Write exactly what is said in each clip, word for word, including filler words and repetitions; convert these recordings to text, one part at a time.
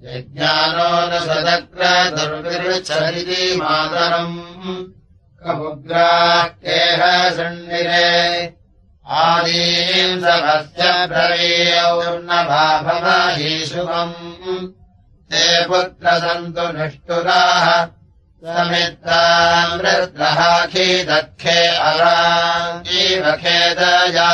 यज्ञानो न सदक्रतुर्विरुच्छरिति मातरम् कमुग्राः केह शृण्विरे आदीम् समस्य ब्रवीयौर्णभाभमहीशुभम् ते पुत्रसन्तु निष्ठुराः समित्ताम् वृद्रहाखीदत्खे अराङ्गीव खेदया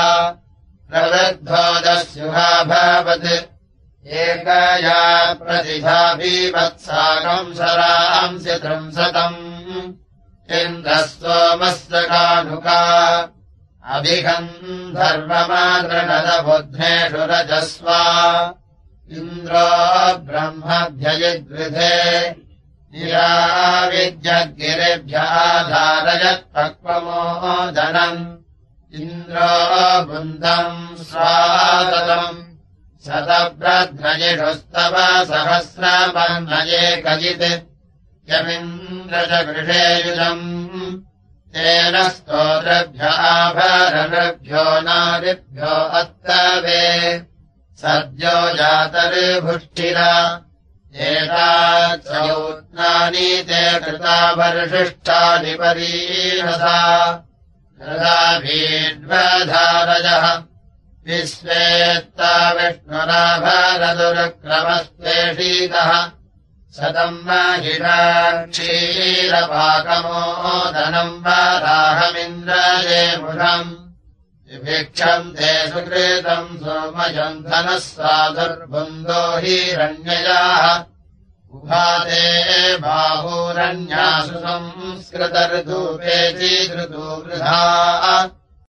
प्रवृद्धोदस्युहाभवत् एकया प्रतिभाभिवत्साकम् सरांसि त्रिंशतम् इन्द्रः सोमस्य कानुका अभिगन्धर्वमादृणदबुद्धेषु रजस्वा इन्द्रो ब्रह्मभ्ययद्वृधे निराविद्यगिरिभ्यः धारयत्पक्वमोदनम् इन्द्रो बुन्दम् स्वाततम् शतभ्रध्वजिषुस्तव सहस्रमन्नये कजित् यमिन्द्रजगृषेयुजम् तेन स्तोत्रभ्य आभरणभ्यो नारिभ्यो अत्तवे सद्यो जातर्भुष्टिरा एताच्चौत्नानि ते कृता वर्षिष्ठानि परीहसा कृताभीड्वधारजः विश्वेत्ता विष्णुना भरदुरुक्रमस्त्वेषीतः सतम् महिषाक्षीरपाकमोदनम् वराहमिन्द्रये मुषम् विभिक्षम् ते सुकृतम् सोमयन्धनः साधुर्बुन्दो हिरण्ययाः उभाते बाहूरण्यासु संस्कृतर्धूपे चीदृतु वृथा